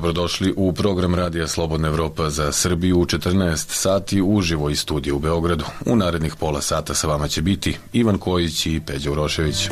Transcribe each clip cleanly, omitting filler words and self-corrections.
Dobrodošli u program Radija Slobodna Evropa za Srbiju u 14 sati uživo iz studija u Beogradu. U narednih pola sata sa vama će biti Ivan Kojić i Peđa Urošević.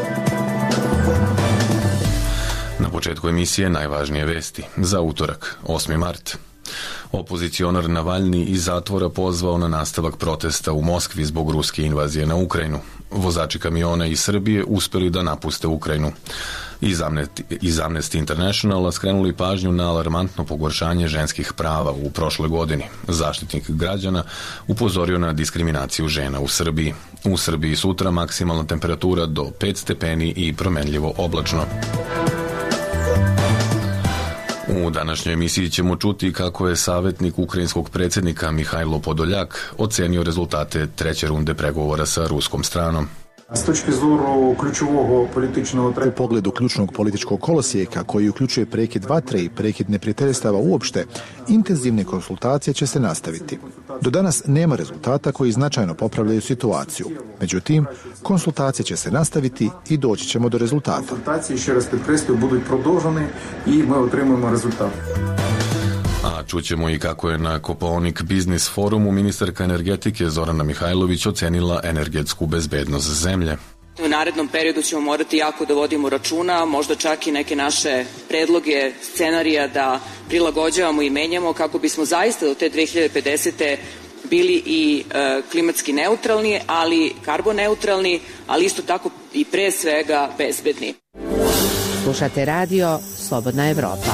Na početku emisije najvažnije vesti za utorak, 8. mart. Opozicionar Navalni iz zatvora pozvao na nastavak protesta u Moskvi zbog ruske invazije na Ukrajinu. Vozači kamiona iz Srbije uspeli da napuste Ukrajinu. Iz Amnesty Internationala skrenuli pažnju na alarmantno pogoršanje ženskih prava u prošloj godini. Zaštitnik građana upozorio na diskriminaciju žena u Srbiji. U Srbiji sutra maksimalna temperatura do 5 stepeni i promenljivo oblačno. U današnjoj emisiji ćemo čuti kako je savjetnik ukrajinskog predsjednika Mihajlo Podoljak ocenio rezultate treće runde pregovora sa ruskom stranom. U pogledu ključnog političkog kolosijeka koji uključuje prekid vatre i prekid neprijateljstava uopšte, intenzivne konsultacije će se nastaviti. Do danas nema rezultata koji značajno popravljaju situaciju. Međutim, konsultacije će se nastaviti i doći ćemo do rezultata. Konsultacije, ще раз підкреслюю, будуть продовжені і ми отримаємо результат. A čućemo i kako je na Kopaonik Biznis forumu ministarka energetike Zorana Mihajlović ocenila energetsku bezbednost zemlje. U narednom periodu ćemo morati jako da vodimo računa, možda čak i neke naše predloge, scenarija da prilagođavamo i menjamo kako bismo zaista do te 2050. bili i klimatski neutralni, ali karboneutralni, ali isto tako i pre svega bezbedni. Slušate radio Slobodna Evropa.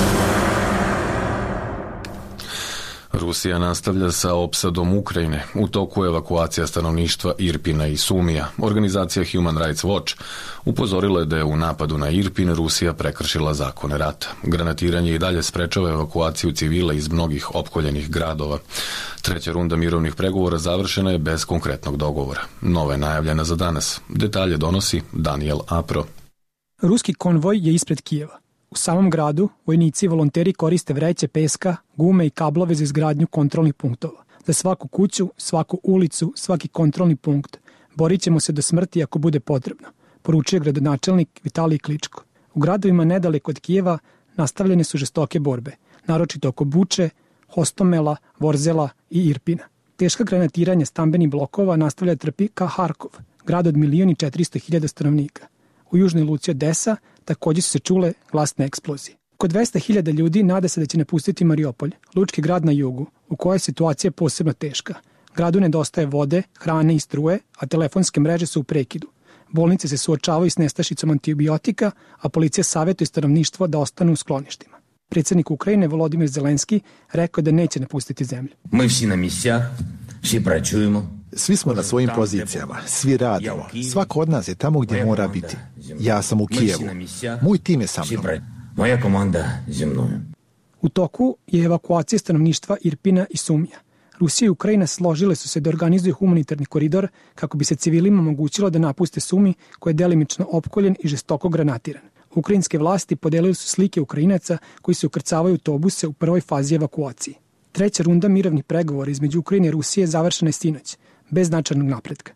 Rusija nastavlja sa opsadom Ukrajine. U toku je evakuacija stanovništva Irpina i Sumija. Organizacija Human Rights Watch upozorila je da je u napadu na Irpin Rusija prekršila zakone rata. Granatiranje i dalje sprečava evakuaciju civila iz mnogih opkoljenih gradova. Treća runda mirovnih pregovora završena je bez konkretnog dogovora. Nova je najavljena za danas. Detalje donosi Daniel Apro. Ruski konvoj je ispred Kijeva. U samom gradu vojnici i volonteri koriste vreće peska, gume i kablove za izgradnju kontrolnih punktova. Za svaku kuću, svaku ulicu, svaki kontrolni punkt. Borit ćemo se do smrti ako bude potrebno, poručuje gradonačelnik Vitalij Kličko. U gradovima nedaleko od Kijeva nastavljene su žestoke borbe, naročito oko Buče, Hostomela, Vorzela i Irpina. Teška granatiranja stambenih blokova nastavlja trpi ka Harkov, grad od 1.400.000 stanovnika. U južnoj luci Odesa također su se čule glasne eksplozije. Oko 200.000 ljudi nada se da će napustiti Mariupolj, lučki grad na jugu, u kojoj je situacija posebno teška. Gradu nedostaje vode, hrane i struje, a telefonske mreže su u prekidu. Bolnice se suočavaju s nestašicom antibiotika, a policija savjetuje stanovništvo da ostanu u skloništima. Predsjednik Ukrajine Volodimir Zelenski rekao da neće napustiti zemlju. Mi svi na misijah, svi praćujemo. Svi smo na svojim pozicijama, svi radimo. Svako od nas je tamo gdje mora biti. Ja sam u Kijevu. Moj tim je sa mnom. Moja komanda ze mnom. U toku je evakuacija stanovništva Irpina i Sumija. Rusija i Ukrajina složile su se da organizuju humanitarni koridor kako bi se civilima omogućilo da napuste Sumi koji je delimično opkoljen i žestoko granatiran. Ukrajinske vlasti podelili su slike Ukrajinaca koji se ukrcavaju u autobuse u prvoj fazi evakuacije. Treća runda mirovnih pregovora između Ukrajine i Rusije završena je sinoć, bez značajnog napretka.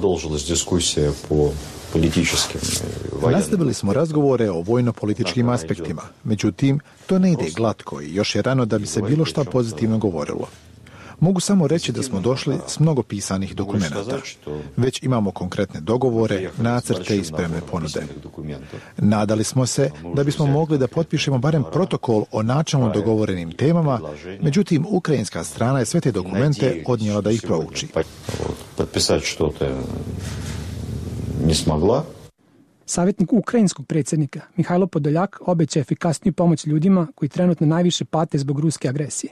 Nastavili smo razgovore o vojno-političkim aspektima, međutim, to ne ide glatko i još je rano da bi se bilo šta pozitivno govorilo. Mogu samo reći da smo došli s mnogo pisanih dokumenata. Već imamo konkretne dogovore, nacrte i spremne ponude. Nadali smo se da bismo mogli da potpišemo barem protokol o načelno dogovorenim temama, međutim, ukrajinska strana je sve te dokumente odnijela da ih prouči. Savjetnik ukrajinskog predsjednika Mihajlo Podoljak obeća efikasniju pomoć ljudima koji trenutno najviše pate zbog ruske agresije.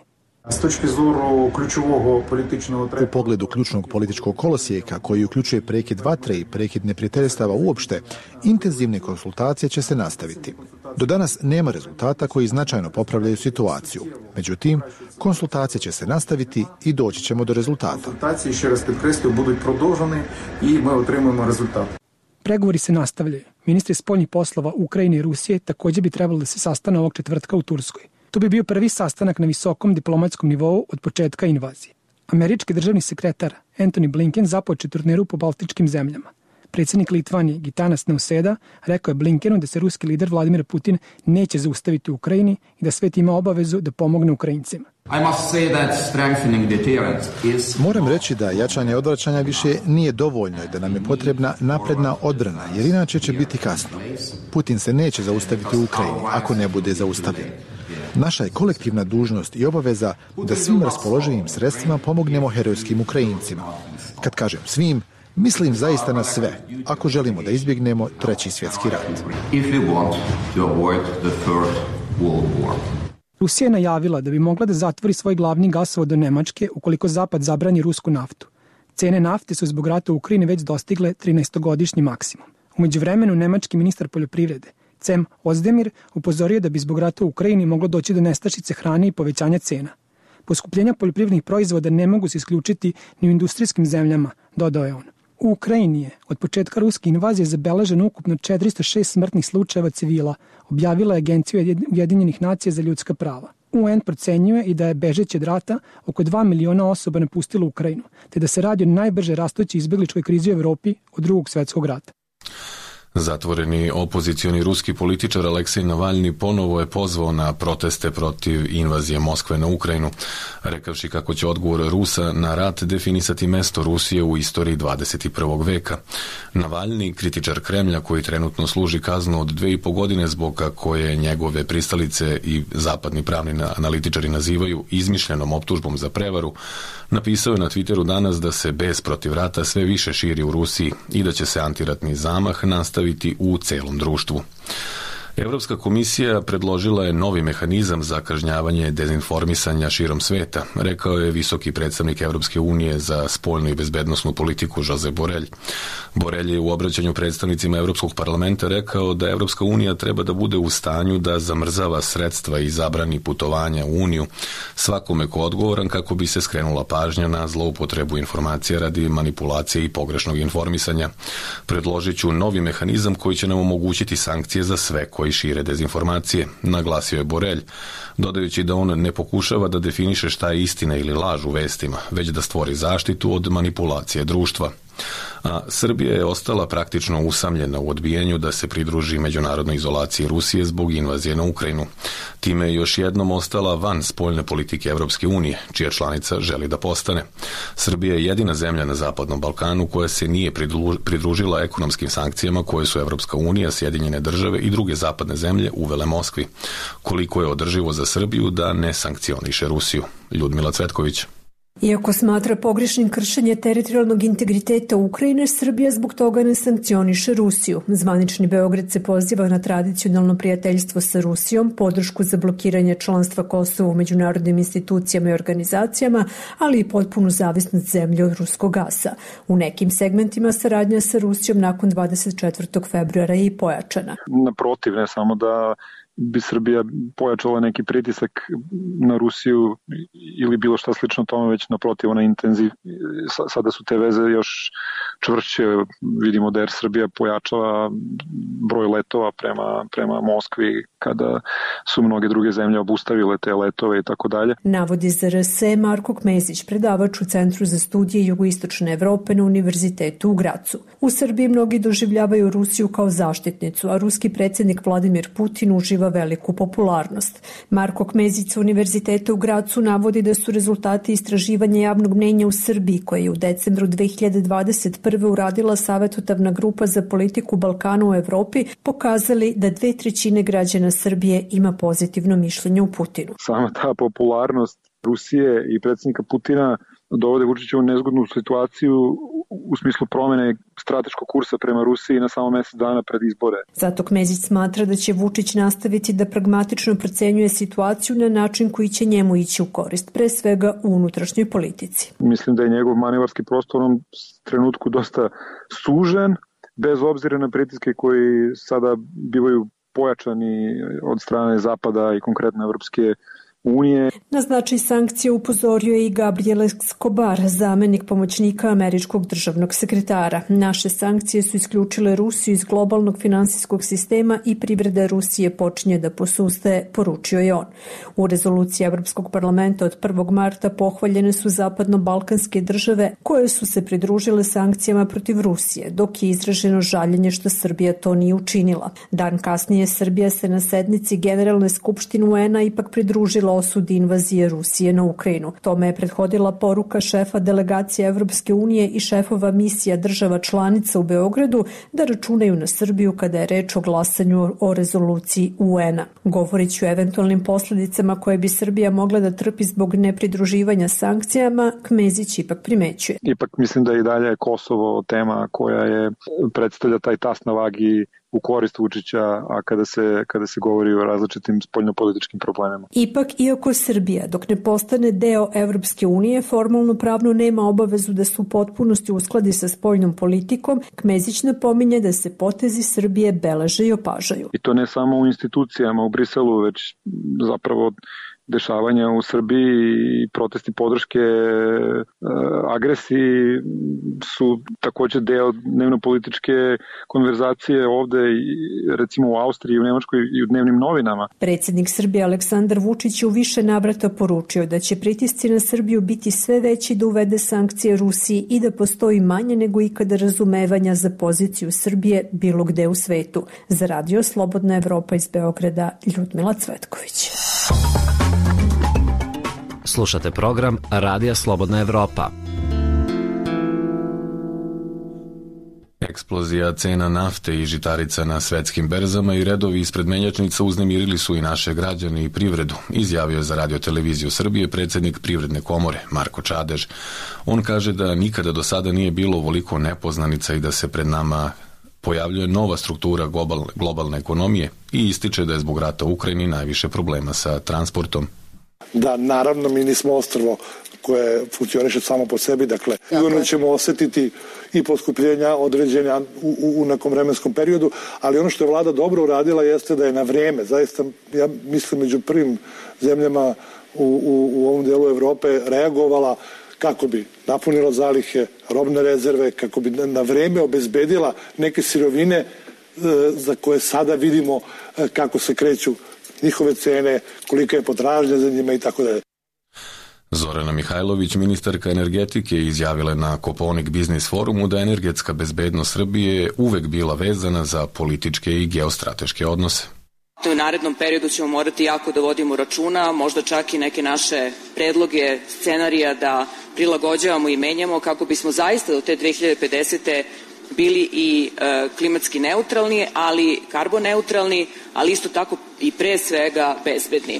U pogledu ključnog političkog kolosijeka koji uključuje prekid vatre i prekid neprijateljstava uopšte, intenzivne konsultacije će se nastaviti. Do danas nema rezultata koji značajno popravljaju situaciju. Međutim, konsultacije će se nastaviti i doći ćemo do rezultata. Konsultacije, ще раз підкреслюю, будуть продовжені і ми отримаємо результат. Pregovori se nastavljaju. Ministri spoljnih poslova Ukrajine i Rusije također bi trebalo da se sastane ovog četvrtka u Turskoj. To bi bio prvi sastanak na visokom diplomatskom nivou od početka invazije. Američki državni sekretar Antony Blinken započeo turneru po baltičkim zemljama. Predsjednik Litvanije Gitanas Nauseda rekao je Blinkenu da se ruski lider Vladimir Putin neće zaustaviti u Ukrajini i da svet ima obavezu da pomogne Ukrajincima. Moram reći da jačanje odvraćanja više nije dovoljno i da nam je potrebna napredna odbrana, jer inače će biti kasno. Putin se neće zaustaviti u Ukrajini ako ne bude zaustavljen. Naša je kolektivna dužnost i obaveza da svim raspoloživim sredstvima pomognemo herojskim Ukrajincima. Kad kažem svim, mislim zaista na sve, ako želimo da izbjegnemo Treći svjetski rat. Rusija je najavila da bi mogla da zatvori svoj glavni gasovod do Nemačke ukoliko Zapad zabrani rusku naftu. Cene nafte su zbog rata u Ukrajini već dostigle 13-godišnji maksimum. U međuvremenu nemački ministar poljoprivrede Cem Ozdemir upozorio da bi zbog rata u Ukrajini moglo doći do nestašice hrane i povećanja cena. Poskupljenja poljoprivrednih proizvoda ne mogu se isključiti ni u industrijskim zemljama, dodao je on. U Ukrajini je od početka ruske invazije zabeleženo ukupno 406 smrtnih slučajeva civila, objavila je Agencija Ujedinjenih nacija za ljudska prava. UN procenjuje i da je bežeći od rata oko 2 miliona osoba napustilo Ukrajinu, te da se radi o najbrže rastućoj izbegličkoj krizi u Evropi od Drugog svjetskog rata. Zatvoreni opozicioni ruski političar Aleksej Navalni ponovo je pozvao na proteste protiv invazije Moskve na Ukrajinu, rekavši kako će odgovor Rusa na rat definisati mesto Rusije u istoriji 21. veka. Navalni, kritičar Kremlja koji trenutno služi kaznu od 2,5 godine zbog koje njegove pristalice i zapadni pravni analitičari nazivaju izmišljenom optužbom za prevaru, napisao je na Twitteru danas da se bes protiv rata sve više širi u Rusiji i da će se antiratni zamah nastaviti u celom društvu. Evropska komisija predložila je novi mehanizam za kažnjavanje dezinformisanja širom sveta, rekao je visoki predstavnik Evropske unije za spoljnu i bezbednosnu politiku Josep Borrell. Borrell je u obraćanju predstavnicima Evropskog parlamenta rekao da Evropska unija treba da bude u stanju da zamrzava sredstva i zabrani putovanja u Uniju svakome ko odgovoran kako bi se skrenula pažnja na zloupotrebu informacija radi manipulacije i pogrešnog informisanja. Predložit ću novi mehanizam koji će nam omogućiti sankcije za sve koji šire dezinformacije, naglasio je Borrell, dodajući da on ne pokušava da definiše šta je istina ili laž u vestima, već da stvori zaštitu od manipulacije društva. A Srbija je ostala praktično usamljena u odbijenju da se pridruži međunarodnoj izolaciji Rusije zbog invazije na Ukrajinu. Time je još jednom ostala van spoljne politike Evropske unije, čija članica želi da postane. Srbija je jedina zemlja na Zapadnom Balkanu koja se nije pridružila ekonomskim sankcijama koje su Evropska unija, Sjedinjene države i druge zapadne zemlje uvele Moskvi. Koliko je održivo za Srbiju da ne sankcioniše Rusiju? Ljudmila Cvetković. Iako smatra pogrešnim kršenje teritorijalnog integriteta Ukrajine, Srbija zbog toga ne sankcioniše Rusiju. Zvanični Beograd se poziva na tradicionalno prijateljstvo sa Rusijom, podršku za blokiranje članstva Kosova u međunarodnim institucijama i organizacijama, ali i potpunu zavisnost zemlje od ruskog gasa. U nekim segmentima saradnja sa Rusijom nakon 24. februara je i pojačana. Naprotiv, ne samo da bi Srbija pojačala neki pritisak na Rusiju ili bilo šta slično tome, već naprotiv ona intenziv. Sada su te veze još čvršće, vidimo da Air Srbija pojačava broj letova prema Moskvi kada su mnoge druge zemlje obustavile te letove i tako dalje. Navodi za RS Marko Kmezić, predavač u Centru za studije Jugoistočne Evrope na Univerzitetu u Gracu. U Srbiji mnogi doživljavaju Rusiju kao zaštitnicu, a ruski predsjednik Vladimir Putin uživa veliku popularnost. Marko Kmezić sa Univerziteta u Gracu navodi da su rezultati istraživanja javnog mnjenja u Srbiji, koje je u decembru 2021. uradila Savetodavna grupa za politiku Balkana u Evropi, pokazali da 2/3 građana Srbije ima pozitivno mišljenje u Putinu. Sama ta popularnost Rusije i predsjednika Putina dovode Vučića u nezgodnu situaciju u smislu promjene strateškog kursa prema Rusiji na samo mjesec dana pred izbore. Zato Kmezić smatra da će Vučić nastaviti da pragmatično procenjuje situaciju na način koji će njemu ići u korist, pre svega u unutrašnjoj politici. Mislim da je njegov manevarski prostor u onom trenutku dosta sužen, bez obzira na pritiske koji sada bivaju pojačani od strane Zapada i konkretno Evropske unije. Na značaj sankcije upozorio je i Gabriel Escobar, zamenik pomoćnika američkog državnog sekretara. Naše sankcije su isključile Rusiju iz globalnog finansijskog sistema i privreda Rusije počinje da posustaje, poručio je on. U rezoluciji Evropskog parlamenta od 1. marta pohvaljene su zapadno-balkanske države koje su se pridružile sankcijama protiv Rusije, dok je izraženo žaljenje što Srbija to nije učinila. Dan kasnije Srbija se na sednici Generalne skupštine UN-a ipak pridružila osudi invazije Rusije na Ukrajinu. Tome je prethodila poruka šefa delegacije Evropske unije i šefova misija država članica u Beogradu da računaju na Srbiju kada je reč o glasanju o rezoluciji UN-a. Govorići o eventualnim posljedicama koje bi Srbija mogla da trpi zbog nepridruživanja sankcijama, Kmezić ipak primećuje. Ipak mislim da i dalje Kosovo tema koja predstavlja taj tas na vagi u korist Vučića, a kada se govori o različitim spoljnopolitičkim problemima. Ipak, iako Srbija, dok ne postane deo Evropske unije, formalno pravno nema obavezu da se u potpunosti uskladi sa spoljnom politikom, Kmezić napominje da se potezi Srbije beleže i opažaju. I to ne samo u institucijama u Briselu, već zapravo dešavanja u Srbiji i protesti podrške agresiji su takođe deo dnevno-političke konverzacije ovde, recimo u Austriji, u Nemačkoj i u dnevnim novinama. Predsjednik Srbije Aleksandar Vučić je u više navrata poručio da će pritisci na Srbiju biti sve veći da uvede sankcije Rusiji i da postoji manje nego ikada razumevanja za poziciju Srbije bilo gde u svetu. Za Radio Slobodna Evropa iz Beograda, Ljudmila Cvetković. Slušate program Radija Slobodna Evropa. Eksplozija cena nafte i žitarica na svetskim berzama i redovi ispred menjačnica uznemirili su i naše građane i privredu, izjavio je za Radio televiziju Srbije predsjednik Privredne komore Marko Čadež. On kaže da nikada do sada nije bilo ovoliko nepoznanica i da se pred nama pojavljuje nova struktura globalne ekonomije i ističe da je zbog rata u Ukrajini najviše problema sa transportom. Da, naravno, mi nismo ostrvo koje funkcioniše samo po sebi, dakle, sigurno ćemo osetiti i poskupljenja određenja u nekom vremenskom periodu, ali ono što je vlada dobro uradila jeste da je na vrijeme, zaista, ja mislim, među prvim zemljama u ovom delu Evrope reagovala kako bi napunila zalihe, robne rezerve, kako bi na vrijeme obezbedila neke sirovine za koje sada vidimo kako se kreću njihove cene, kolika je potražnja za njima i tako dalje. Zorana Mihajlović, ministarka energetike, izjavila je na Kopaonik Biznis forumu da energetska bezbednost Srbije je uvek bila vezana za političke i geostrateške odnose. U narednom periodu ćemo morati jako da vodimo računa, možda čak i neke naše predloge, scenarija da prilagođavamo i menjamo kako bismo zaista do te 2050. bili i klimatski neutralni, ali karboneutralni, ali isto tako i pre svega bezbedni.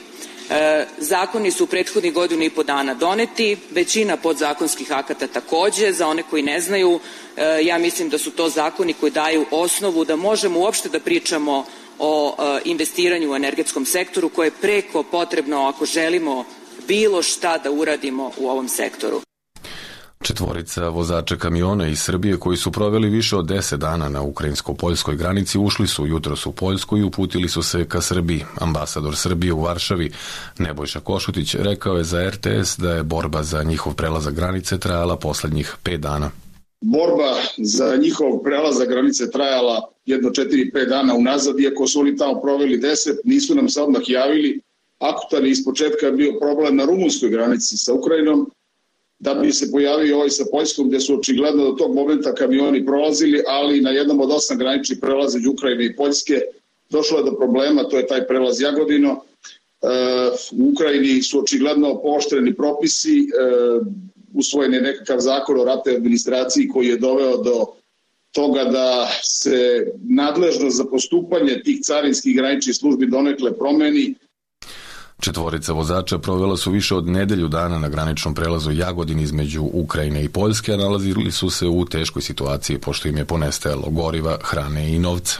Zakoni su u prethodnih godinu i po dana doneti, većina podzakonskih akata takođe. Za one koji ne znaju, ja mislim da su to zakoni koji daju osnovu da možemo uopšte da pričamo o investiranju u energetskom sektoru koje je preko potrebno ako želimo bilo šta da uradimo u ovom sektoru. Četvorica vozača kamiona iz Srbije koji su proveli više od 10 dana na ukrajinsko-poljskoj granici ušli su jutros u Poljsku i uputili su se ka Srbiji. Ambasador Srbije u Varšavi Nebojša Košutić rekao je za RTS da je borba za njihov prelazak granice trajala poslednjih 5 dana. Borba za njihov prelazak granice trajala jedno 4-5 dana unazad, iako su oni tamo proveli 10, nisu nam se odmah javili. Akutan je ispočetka bio problem na rumunskoj granici sa Ukrajinom, da bi se pojavio ovaj sa Poljskom, gde su očigledno do tog momenta kamioni prolazili, ali na jednom od 8 graničnih prelaza između Ukrajine i Poljske došlo je do problema, to je taj prelaz Jagodino. U Ukrajini su očigledno pooštreni propisi, usvojen je nekakav zakon o ratnoj administraciji koji je doveo do toga da se nadležnost za postupanje tih carinskih graničnih službi donekle promeni. Četvorica vozača provela su više od nedelju dana na graničnom prelazu Jagodin između Ukrajine i Poljske, a nalazili su se u teškoj situaciji pošto im je ponestajalo goriva, hrane i novca.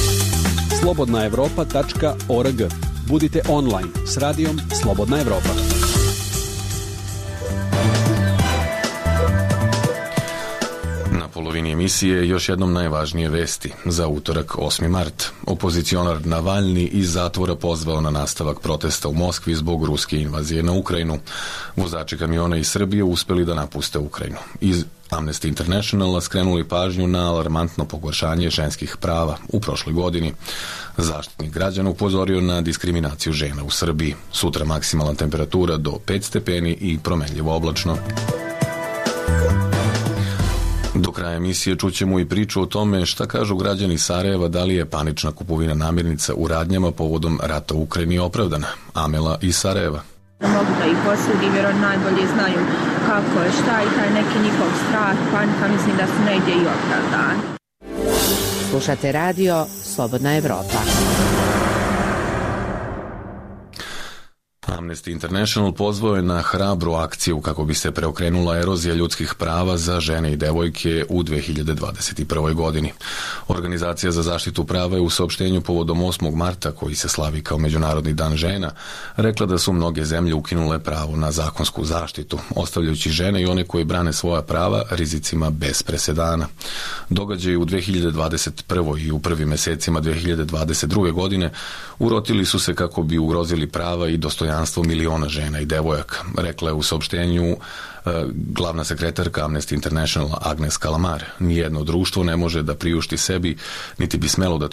slobodnaevropa.org. Budite online s radijom Slobodna Evropa. polovini emisije još jednom najvažnije vesti. Za utorak 8. mart. Opozicionar Navalni iz zatvora pozvao na nastavak protesta u Moskvi zbog ruske invazije na Ukrajinu. Vozači kamiona iz Srbije uspeli da napuste Ukrajinu. Iz Amnesty Internationala skrenuli pažnju na alarmantno pogoršanje ženskih prava u prošloj godini. Zaštitnik građana upozorio na diskriminaciju žena u Srbiji. Sutra maksimalna temperatura do 5 stepeni i promenljivo oblačno. Do kraja emisije čućemo i priču o tome šta kažu građani Sarajeva, da li je panična kupovina namirnica u radnjama povodom rata u Ukrajini opravdana. Amela iz Sarajeva. Mogu da ih osudim jer oni najbolje znaju kako je, šta i taj neki njihov strah, panika, mislim da su negdje i opravdani. Slušate radio Slobodna Evropa. Amnesty International pozvao je na hrabru akciju kako bi se preokrenula erozija ljudskih prava za žene i devojke u 2021. godini. Organizacija za zaštitu prava je u saopštenju povodom 8. marta, koji se slavi kao Međunarodni dan žena, rekla da su mnoge zemlje ukinule pravo na zakonsku zaštitu, ostavljajući žene i one koje brane svoja prava rizicima bez presedana. Događaji u 2021. i u prvim mesecima 2022. godine urotili su se kako bi ugrozili prava i dostojanstvo miliona žena i devojaka, rekla je u saopštenju glavna sekretarka Amnesty International Agnes Kalamar. Nijedno društvo ne može da priušti sebi, niti bi smelo da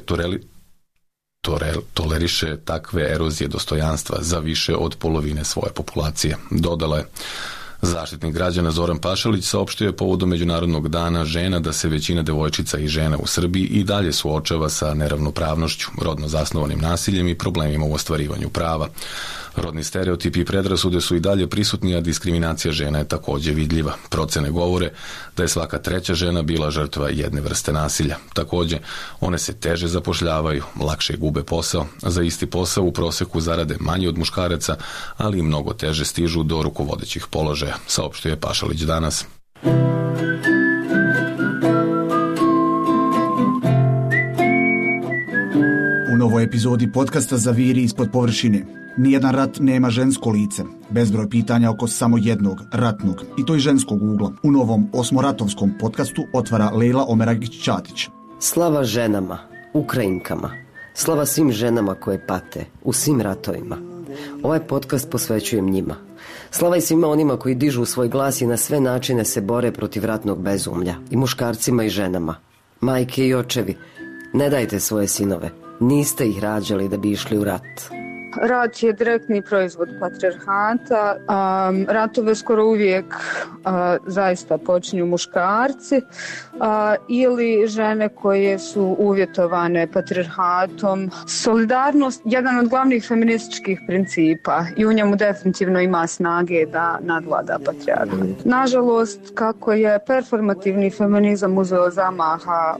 toleriše takve erozije dostojanstva za više od polovine svoje populacije, dodala je. Zaštitnik građana Zoran Pašalić saopštio je povodom Međunarodnog dana žena da se većina devojčica i žena u Srbiji i dalje suočava sa neravnopravnošću, rodno zasnovanim nasiljem i problemima u ostvarivanju prava. Rodni stereotipi i predrasude su i dalje prisutni, a diskriminacija žena je također vidljiva. Procene govore da je svaka treća žena bila žrtva jedne vrste nasilja. Također, one se teže zapošljavaju, lakše gube posao, za isti posao u proseku zarade manje od muškaraca, ali i mnogo teže stižu do rukovodećih položaja, saopštio je Pašalić danas. U novoj epizodi podcasta Zaviri ispod površine. Nijedan rat nema žensko lice. Bezbroj pitanja oko samo jednog, ratnog, i to i ženskog ugla. U novom osmoratovskom podcastu otvara Lejla Omeragić-Ćatić. Slava ženama, Ukrajinkama. Slava svim ženama koje pate u svim ratovima. Ovaj podcast posvećujem njima. Slava i svima onima koji dižu svoj glas i na sve načine se bore protiv ratnog bezumlja. I muškarcima i ženama. Majke i očevi, ne dajte svoje sinove. Niste ih rađali da bi išli u rat. Rat je direktni proizvod patrijarhata. Ratove skoro uvijek zaista počinju muškarci ili žene koje su uvjetovane patrijarhatom. Solidarnost je jedan od glavnih feminističkih principa i u njemu definitivno ima snage da nadvlada patrijarhat. Nažalost, kako je performativni feminizam uzeo zamaha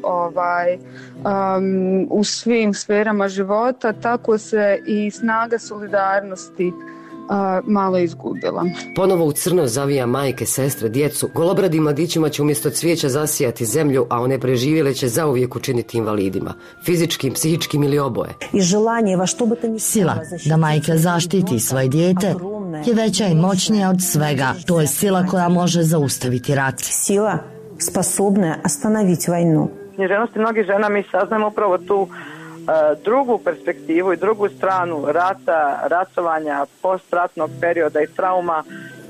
u svim sferama života, tako se i snaga solidarnosti malo izgubila. Ponovo u crno zavija majke, sestre, djecu. Golobradim mladićima će umjesto cvijeća zasijati zemlju, a one preživjele će zauvijek učiniti invalidima. Fizičkim, psihičkim ili oboje. Sila da majka zaštiti svoje dijete je veća i moćnija od svega. To je sila koja može zaustaviti rat. Sila sposobna ostanoviti vojnu. Književnosti mnogih žena mi saznamo upravo tu drugu perspektivu i drugu stranu rata, ratovanja, postratnog perioda i trauma.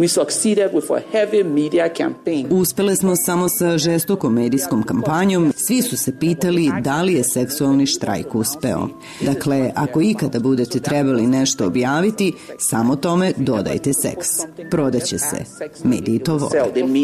Uspjeli smo samo sa žestokom medijskom kampanjom. Svi su se pitali da li je seksualni štrajk uspeo. Dakle, ako ikada budete trebali nešto objaviti, samo tome dodajte seks. Prodaće se. Mediji to vole.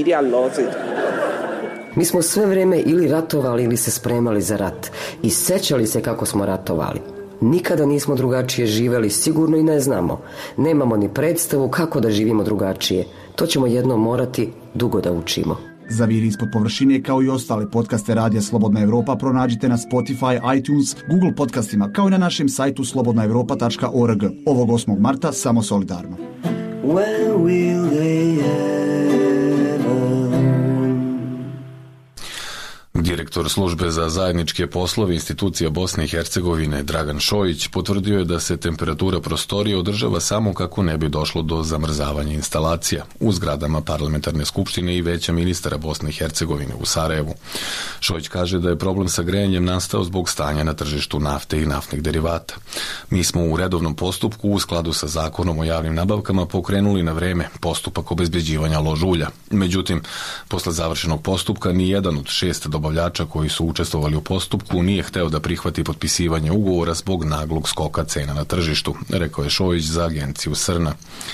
Mi smo sve vrijeme ili ratovali ili se spremali za rat i sećali se kako smo ratovali. Nikada nismo drugačije živjeli, sigurno i ne znamo. Nemamo ni predstavu kako da živimo drugačije. To ćemo jednom morati dugo da učimo. Zaviri ispod površine kao i ostale podcaste Radija Slobodna Evropa pronađite na Spotify, iTunes, Google podcastima kao i na našem sajtu slobodnaevropa.org. Ovog 8. marta samo solidarno. When will they Direktor službe za zajedničke poslove institucija Bosne i Hercegovine Dragan Šojić potvrdio je da se temperatura prostorije održava samo kako ne bi došlo do zamrzavanja instalacija u zgradama Parlamentarne skupštine i Veća ministara Bosne i Hercegovine u Sarajevu. Šojić kaže da je problem sa grejanjem nastao zbog stanja na tržištu nafte i naftnih derivata. Mi smo u redovnom postupku u skladu sa zakonom o javnim nabavkama pokrenuli na vreme postupak obezbeđivanja lož ulja. Međutim, posle završenog postupka ni jedan od 6 dobavljača koji su učestvovali u postupku nije hteo da prihvati potpisivanje ugovora zbog naglog skoka cena na tržištu, rekao je Šojić za agenciju Srna.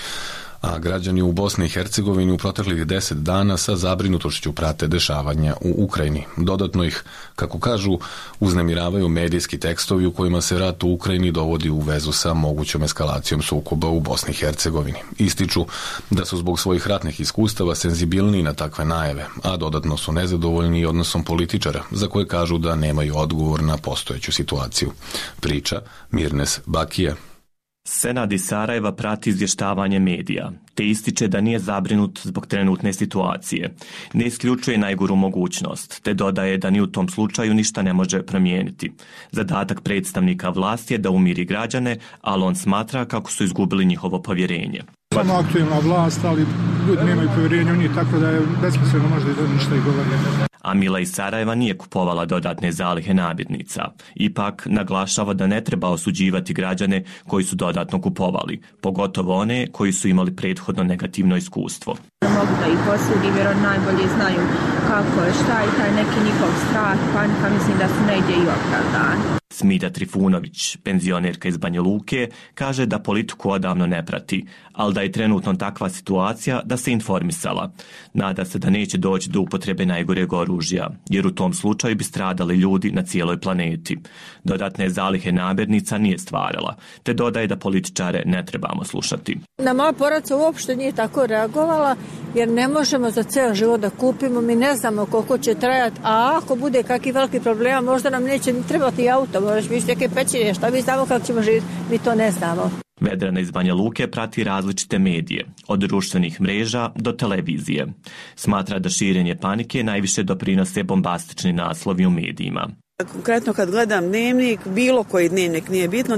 A građani u Bosni i Hercegovini u proteklih 10 dana sa zabrinutošću prate dešavanja u Ukrajini. Dodatno ih, kako kažu, uznemiravaju medijski tekstovi u kojima se rat u Ukrajini dovodi u vezu sa mogućom eskalacijom sukoba u Bosni i Hercegovini. Ističu da su zbog svojih ratnih iskustava senzibilniji na takve najave, a dodatno su nezadovoljni i odnosom političara, za koje kažu da nemaju odgovor na postojeću situaciju. Priča Mirnes Bakija. Senad iz Sarajeva prati izvještavanje medija, te ističe da nije zabrinut zbog trenutne situacije. Ne isključuje najgoru mogućnost, te dodaje da ni u tom slučaju ništa ne može promijeniti. Zadatak predstavnika vlasti je da umiri građane, ali on smatra kako su izgubili njihovo povjerenje. Samo aktualna vlast, ali ljudi nemaju povjerenja u njih, tako da je besmisleno možda i da ništa i govori. A Mila iz Sarajeva nije kupovala dodatne zalihe namirnica. Ipak naglašava da ne treba osuđivati građane koji su dodatno kupovali, pogotovo one koji su imali prethodno negativno iskustvo. Mogu da ih osudim jer oni najbolje znaju kako je, šta je taj neki njihov strah, panika, mislim da su negdje i opravdani. Smilja Trifunović, penzionerka iz Banja Luke, kaže da politiku odavno ne prati, ali da je trenutno takva situacija da se informisala. Nada se da neće doći do upotrebe najgoreg oružja, jer u tom slučaju bi stradali ljudi na cijeloj planeti. Dodatne zalihe namirnica nije stvarala, te dodaje da političare ne trebamo slušati. Na moja porodica uopšte nije tako reagovala, jer ne možemo za ceo život da kupimo, mi ne znamo koliko će trajati, a ako bude kakvi veliki problema, možda nam neće trebati auto, možeš biti neke pećine, šta mi znamo kako ćemo živjeti, mi to ne znamo. Vedrana iz Banja Luke prati različite medije, od društvenih mreža do televizije. Smatra da širenje panike najviše doprinose bombastični naslovi u medijima. Konkretno kad gledam dnevnik, bilo koji dnevnik nije bitno,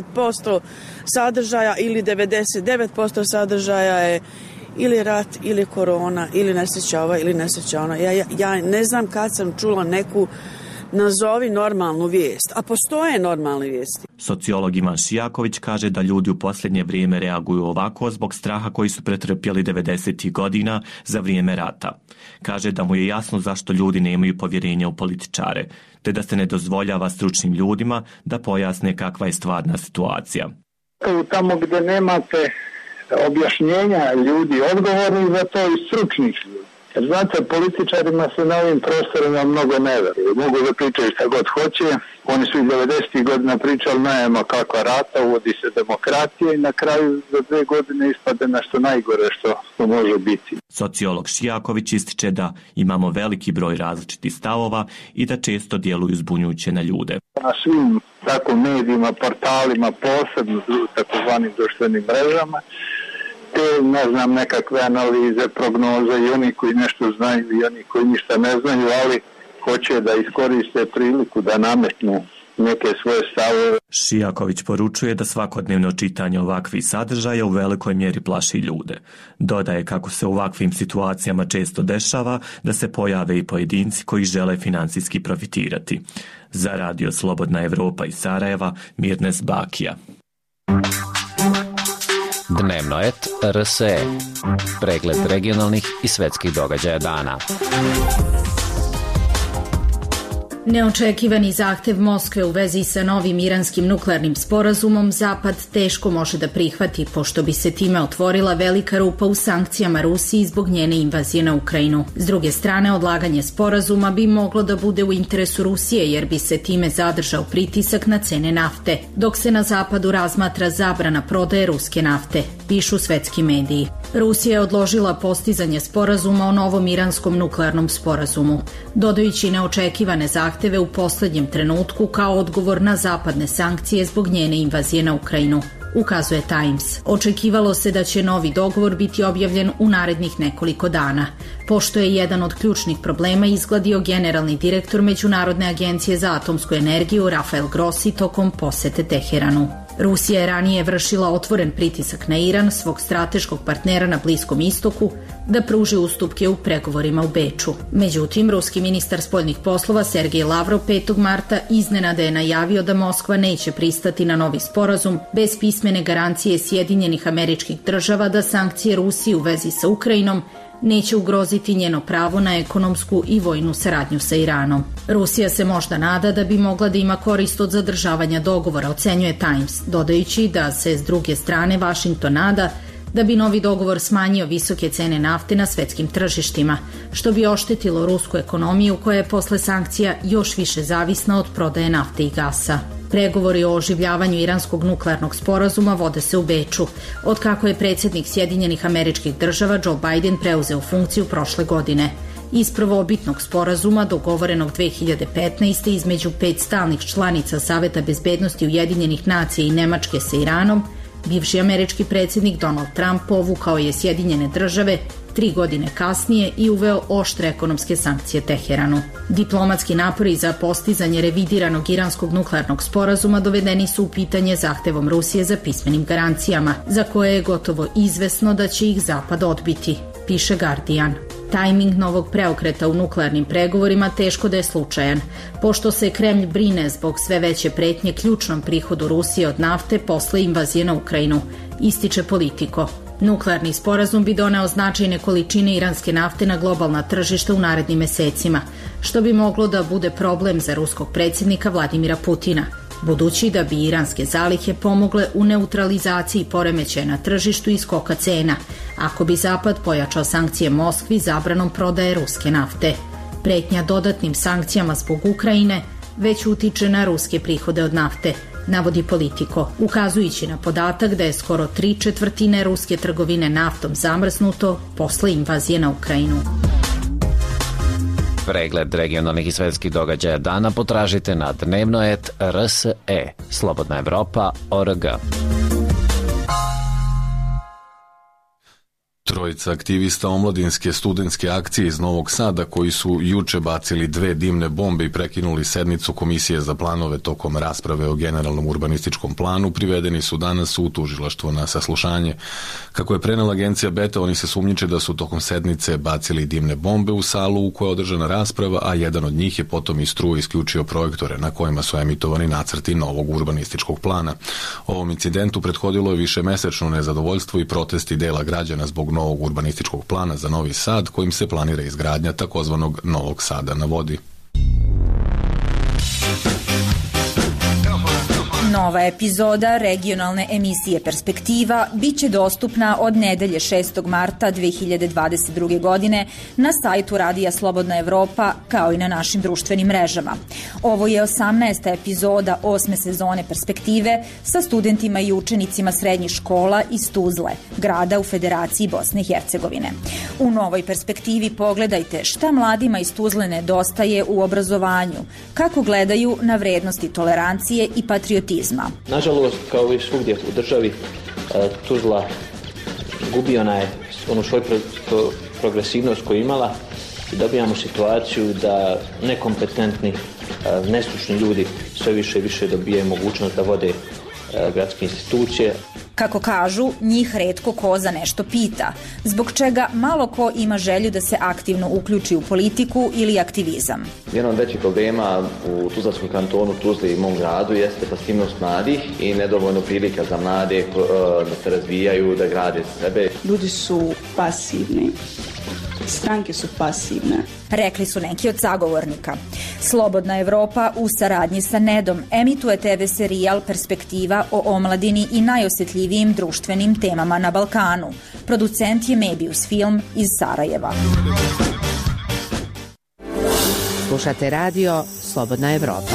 90% sadržaja ili 99% sadržaja je ili rat, ili korona, ili nesrećava, ili nesrećavana. Ja ne znam kad sam čula neku nazovi normalnu vijest, a postoje normalne vijesti. Sociolog Ivan Šijaković kaže da ljudi u posljednje vrijeme reaguju ovako zbog straha koji su pretrpjeli 90. godina za vrijeme rata. Kaže da mu je jasno zašto ljudi nemaju povjerenja u političare, te da se ne dozvoljava stručnim ljudima da pojasne kakva je stvarna situacija. Tamo gdje nemate objašnjenja ljudi odgovorni za to i stručnih ljudi. Jer znate, političarima se na ovim prostorima mnogo ne veruju. Mogu da pričaju šta god hoće. Oni su i 90. godina pričali nema kakva rata, uvodi se demokratija i na kraju za 2 godine ispade nešto najgore što može biti. Sociolog Šijaković ističe da imamo veliki broj različitih stavova i da često djeluju zbunjujuće na ljude. Na svim tako medijima, portalima, posebno takozvanim društvenim mrežama, te, ne znam, nekakve analize, prognoze i oni koji nešto znaju i oni koji ništa ne znaju, ali hoće da iskoriste priliku da nametnu neke svoje stavove. Šijaković poručuje da svakodnevno čitanje ovakvih sadržaja u velikoj mjeri plaši ljude. Dodaje kako se u ovakvim situacijama često dešava da se pojave i pojedinci koji žele financijski profitirati. Za Radio Slobodna Evropa iz Sarajeva, Mirnes Bakija. Dnevnoet RSE. Pregled regionalnih i svetskih događaja dana. Neočekivani zahtev Moskve u vezi sa novim iranskim nuklearnim sporazumom Zapad teško može da prihvati, pošto bi se time otvorila velika rupa u sankcijama Rusiji zbog njene invazije na Ukrajinu. S druge strane, odlaganje sporazuma bi moglo da bude u interesu Rusije, jer bi se time zadržao pritisak na cene nafte, dok se na Zapadu razmatra zabrana prodaje ruske nafte, pišu svetski mediji. Rusija je odložila postizanje sporazuma o novom iranskom nuklearnom sporazumu, dodajući neočekivane zahteve u poslednjem trenutku kao odgovor na zapadne sankcije zbog njene invazije na Ukrajinu. ukazuje Times. Očekivalo se da će novi dogovor biti objavljen u narednih nekoliko dana, pošto je jedan od ključnih problema izgladio generalni direktor Međunarodne agencije za atomsku energiju Rafael Grossi tokom posete Teheranu. Rusija je ranije vršila otvoren pritisak na Iran, svog strateškog partnera na Bliskom istoku, da pruži ustupke u pregovorima u Beču. Međutim, ruski ministar spoljnih poslova Sergej Lavrov 5. marta iznenada je najavio da Moskva neće pristati na novi sporazum bez pismene garancije Sjedinjenih Američkih Država da sankcije Rusije u vezi sa Ukrajinom neće ugroziti njeno pravo na ekonomsku i vojnu saradnju sa Iranom. Rusija se možda nada da bi mogla da ima korist od zadržavanja dogovora, ocenjuje Times, dodajući da se s druge strane Vašington nada da bi novi dogovor smanjio visoke cene nafte na svetskim tržištima, što bi oštetilo rusku ekonomiju koja je posle sankcija još više zavisna od prodaje nafte i gasa. Pregovori o oživljavanju iranskog nuklearnog sporazuma vode se u Beču, od kako je predsjednik Sjedinjenih Američkih Država Joe Biden preuzeo funkciju prošle godine. Iz prvobitnog sporazuma dogovorenog 2015. između 5 stalnih članica Saveta bezbednosti Ujedinjenih nacija i Nemačke sa Iranom, bivši američki predsjednik Donald Trump povukao je Sjedinjene Države 3 godine kasnije i uveo oštre ekonomske sankcije Teheranu. Diplomatski napori za postizanje revidiranog iranskog nuklearnog sporazuma dovedeni su u pitanje zahtevom Rusije za pismenim garancijama, za koje je gotovo izvesno da će ih Zapad odbiti, piše Guardian. Tajming novog preokreta u nuklearnim pregovorima teško da je slučajan, pošto se Kremlj brine zbog sve veće pretnje ključnom prihodu Rusije od nafte posle invazije na Ukrajinu, ističe Politico. Nuklearni sporazum bi doneo značajne količine iranske nafte na globalna tržišta u narednim mesecima, što bi moglo da bude problem za ruskog predsjednika Vladimira Putina, budući da bi iranske zalihe pomogle u neutralizaciji poremećaja na tržištu i skoka cena, ako bi Zapad pojačao sankcije Moskvi zabranom prodaje ruske nafte. Pretnja dodatnim sankcijama zbog Ukrajine već utiče na ruske prihode od nafte, navodi Politico, ukazujući na podatak da je skoro 3/4 ruske trgovine naftom zamrznuto posle invazije na Ukrajinu. Pregled regionalnih i svetskih događaja dana potražite na dnevno.rs.e, Slobodna Evropa.org. Trojica aktivista omladinske studentske akcije iz Novog Sada koji su juče bacili 2 dimne bombe i prekinuli sednicu Komisije za planove tokom rasprave o generalnom urbanističkom planu privedeni su danas u tužilaštvo na saslušanje. Kako je prenela agencija Beta, oni se sumnjiče da su tokom sednice bacili dimne bombe u salu u kojoj je održana rasprava, a jedan od njih je potom iz struje isključio projektore na kojima su emitovani nacrti novog urbanističkog plana. Ovom incidentu prethodilo je višemesečno nezadovoljstvo i protesti dela građana zbog novog urbanističkog plana za Novi Sad kojim se planira izgradnja takozvanog Novog Sada na vodi. Nova epizoda regionalne emisije Perspektiva biće dostupna od nedelje 6. marta 2022. godine na sajtu Radija Slobodna Evropa kao i na našim društvenim mrežama. Ovo je 18. epizoda 8. sezone Perspektive sa studentima i učenicima srednjih škola iz Tuzle, grada u Federaciji Bosne i Hercegovine. U novoj Perspektivi pogledajte šta mladima iz Tuzle nedostaje u obrazovanju, kako gledaju na vrednosti tolerancije i patriotizma. Nažalost, kao i svugdje u državi, Tuzla gubi onu svoju progresivnost koju imala i dobijamo situaciju da nekompetentni, nestručni ljudi sve više i više dobijaju mogućnost da vode gradske institucije. Kako kažu, njih retko ko za nešto pita, zbog čega malo ko ima želju da se aktivno uključi u politiku ili aktivizam. Jedan od većih problema u Tuzlanskom kantonu, Tuzli i mom gradu jeste pasivnost mladih i nedovoljno prilika za mlade da se razvijaju, da grade sebe. Ljudi su pasivni. Stranke su pasivne. Rekli su neki od sagovornika. Slobodna Evropa u saradnji sa Nedom emituje TV serijal Perspektiva o omladini i najosjetljivijim društvenim temama na Balkanu. Producent je Mebius Film iz Sarajeva. Slušate radio Slobodna Evropa.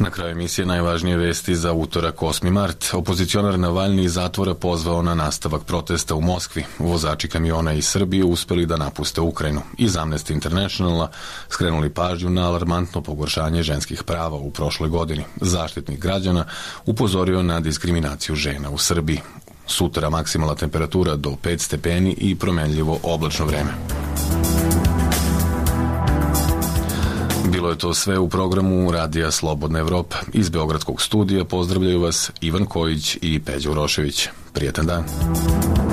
Na kraju emisije najvažnije vesti za utorak 8. mart. Opozicionar Navalni iz zatvora pozvao na nastavak protesta u Moskvi. Vozači kamiona iz Srbije uspeli da napuste Ukrajinu. Iz Amnesty Internationala skrenuli pažnju na alarmantno pogoršanje ženskih prava u prošloj godini. Zaštitnik građana upozorio na diskriminaciju žena u Srbiji. Sutra maksimalna temperatura do 5 stepeni i promenljivo oblačno vreme. Bilo je to sve u programu Radija Slobodna Evropa. Iz Beogradskog studija pozdravljaju vas Ivan Kojić i Peđa Urošević. Prijetan dan.